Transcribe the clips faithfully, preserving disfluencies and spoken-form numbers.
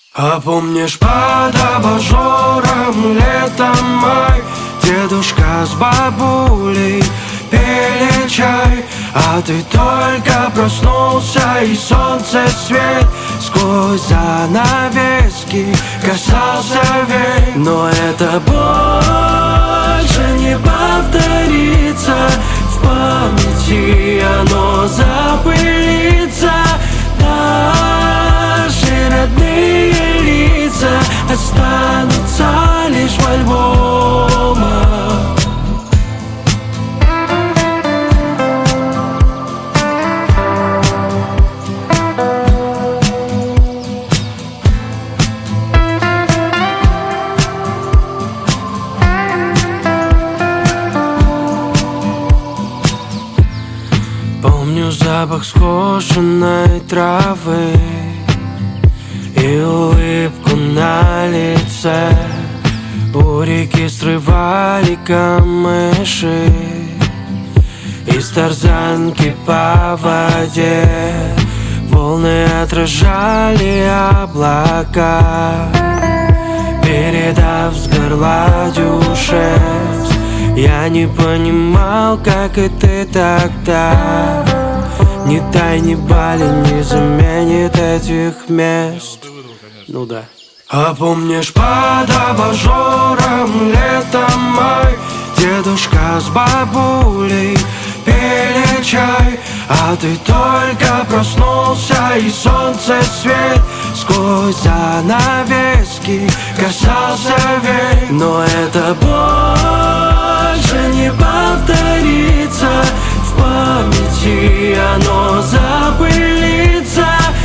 А помнишь, под абажуром летом май дедушка с бабулей пили чай, а ты только проснулся, и солнце свет сквозь занавески касался век. Но это больше не повторится, в памяти оно запылится. Наши родные лица останутся лишь в альбомах. Помню запах скошенной травы и улыбку на лице. У реки срывали камыши, из тарзанки по воде волны отражали облака, передав с горла дюшес. Я не понимал, как и ты тогда. Ни тай, ни бали не заменит этих мест. Ну да. А помнишь, под абажуром летом май дедушка с бабулей пили чай, а ты только проснулся, и солнце свет сквозь занавески касался век. Но это больше не повторится, в памяти оно запылится.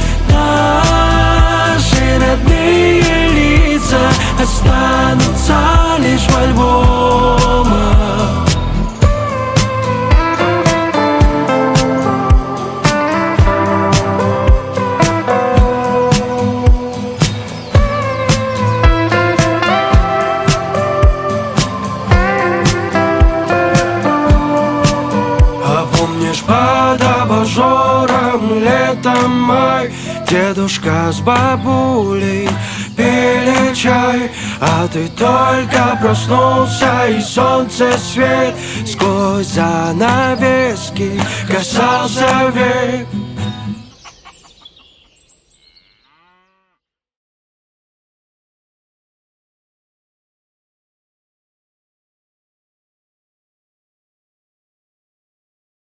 Наши родные лица останутся лишь в альбомах. Под абажуром летом май дедушка с бабулей пили чай, а ты только проснулся, и солнце свет сквозь занавески касался век.